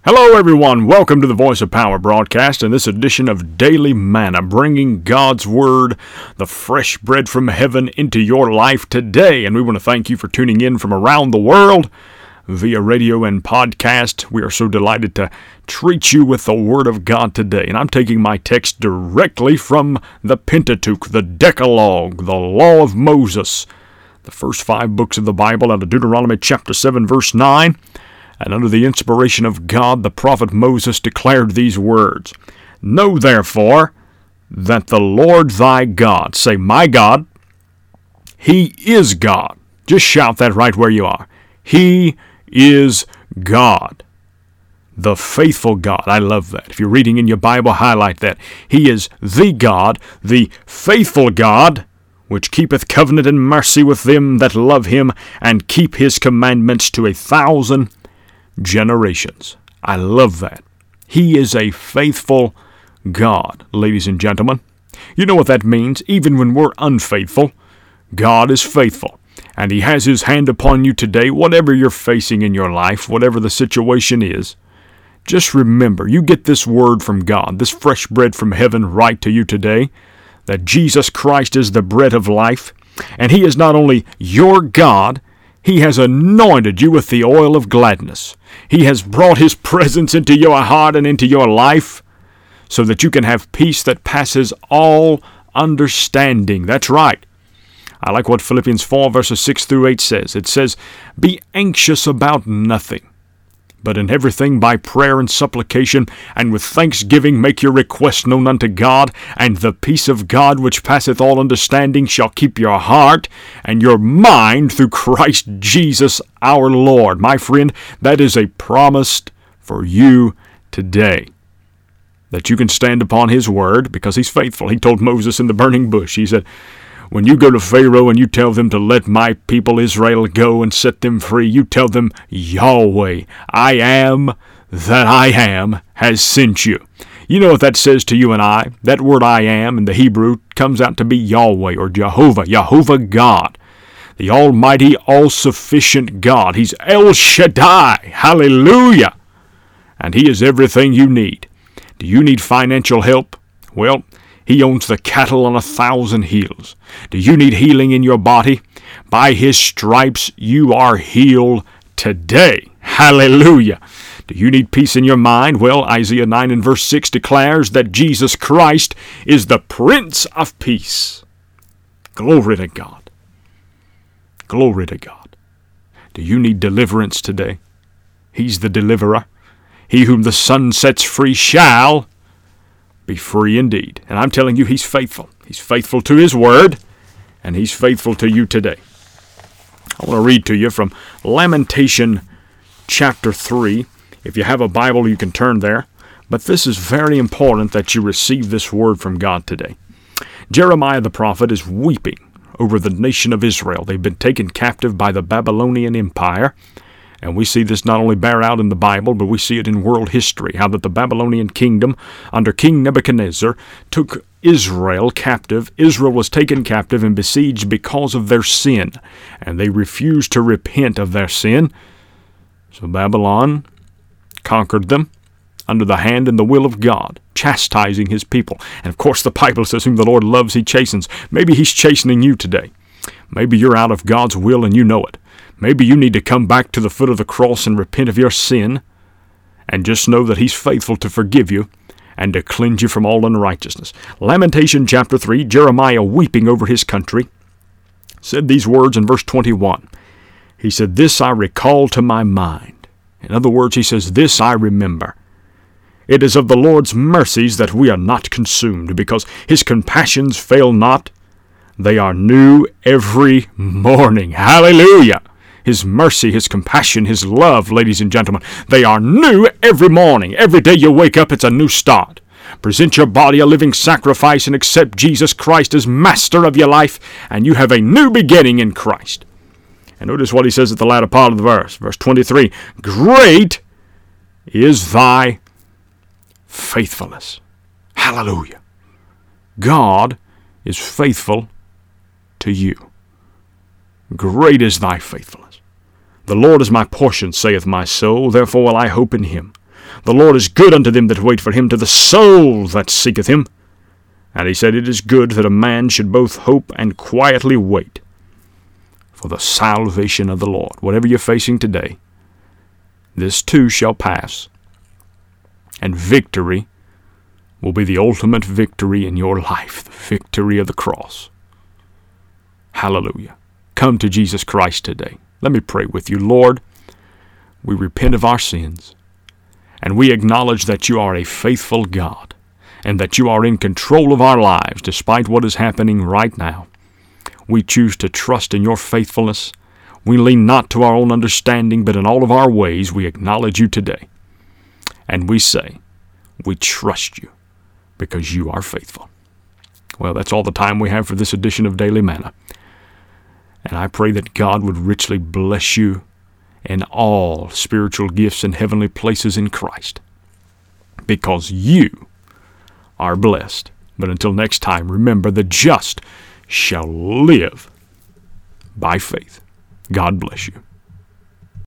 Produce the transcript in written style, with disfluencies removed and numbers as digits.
Hello everyone, welcome to the Voice of Power broadcast and this edition of Daily Manna, bringing God's Word, the fresh bread from heaven, into your life today. And we want to thank you for tuning in from around the world via radio and podcast. We are so delighted to treat you with the Word of God today. And I'm taking my text directly from the Pentateuch, the Decalogue, the Law of Moses, the first 5 books of the Bible, out of Deuteronomy chapter 7, verse 9. And under the inspiration of God, the prophet Moses declared these words, "Know therefore that the Lord thy God," say, "my God, He is God." Just shout that right where you are. He is God, the faithful God. I love that. If you're reading in your Bible, highlight that. He is the God, the faithful God, which keepeth covenant and mercy with them that love him, and keep his commandments to 1,000 generations. I love that. He is a faithful God, ladies and gentlemen. You know what that means? Even when we're unfaithful, God is faithful. And He has His hand upon you today, whatever you're facing in your life, whatever the situation is. Just remember, you get this word from God, this fresh bread from heaven right to you today, that Jesus Christ is the bread of life, and He is not only your God, He has anointed you with the oil of gladness. He has brought His presence into your heart and into your life so that you can have peace that passes all understanding. That's right. I like what Philippians 4 verses 6 through 8 says. It says, "Be anxious about nothing, but in everything by prayer and supplication, and with thanksgiving make your requests known unto God, and the peace of God which passeth all understanding shall keep your heart and your mind through Christ Jesus our Lord." My friend, that is a promise for you today, that you can stand upon His word because He's faithful. He told Moses in the burning bush, He said, "When you go to Pharaoh and you tell them to let my people Israel go and set them free, you tell them, Yahweh, I am that I am, has sent you." You know what that says to you and I? That word "I am" in the Hebrew comes out to be Yahweh or Jehovah God, the almighty, all-sufficient God. He's El Shaddai. Hallelujah. And He is everything you need. Do you need financial help? Well, He owns the cattle on 1,000 hills. Do you need healing in your body? By His stripes you are healed today. Hallelujah. Do you need peace in your mind? Well, Isaiah 9 and verse 6 declares that Jesus Christ is the Prince of Peace. Glory to God. Glory to God. Do you need deliverance today? He's the deliverer. He whom the Son sets free shall be free indeed. And I'm telling you, He's faithful. He's faithful to His word, and He's faithful to you today. I want to read to you from Lamentation chapter 3. If you have a Bible, you can turn there. But this is very important that you receive this word from God today. Jeremiah the prophet is weeping over the nation of Israel. They've been taken captive by the Babylonian Empire. And we see this not only bear out in the Bible, but we see it in world history, how that the Babylonian kingdom under King Nebuchadnezzar took Israel captive. Israel was taken captive and besieged because of their sin, and they refused to repent of their sin. So Babylon conquered them under the hand and the will of God, chastising His people. And of course the Bible says, "Whom the Lord loves, He chastens." Maybe He's chastening you today. Maybe you're out of God's will and you know it. Maybe you need to come back to the foot of the cross and repent of your sin, and just know that He's faithful to forgive you and to cleanse you from all unrighteousness. Lamentation chapter 3, Jeremiah, weeping over his country, said these words in verse 21. He said, "This I recall to my mind." In other words, he says, "This I remember. It is of the Lord's mercies that we are not consumed, because His compassions fail not. They are new every morning." Hallelujah. His mercy, His compassion, His love, ladies and gentlemen, they are new every morning. Every day you wake up, it's a new start. Present your body a living sacrifice and accept Jesus Christ as master of your life, and you have a new beginning in Christ. And notice what he says at the latter part of the verse, verse 23, "Great is thy faithfulness." Hallelujah. God is faithful to you. Great is thy faithfulness. "The Lord is my portion, saith my soul, therefore will I hope in Him. The Lord is good unto them that wait for him, to the soul that seeketh him. And he said, it is good that a man should both hope and quietly wait for the salvation of the Lord. Whatever you're facing today, this too shall pass, and victory will be the ultimate victory in your life, the victory of the cross. Hallelujah. Come to Jesus Christ today. Let me pray with you. Lord, we repent of our sins, and we acknowledge that you are a faithful God, and that you are in control of our lives despite what is happening right now. We choose to trust in your faithfulness. We lean not to our own understanding, but in all of our ways we acknowledge you today. And we say, we trust you because you are faithful. Well, that's all the time we have for this edition of Daily Manna. And I pray that God would richly bless you in all spiritual gifts and heavenly places in Christ, because you are blessed. But until next time, remember, the just shall live by faith. God bless you.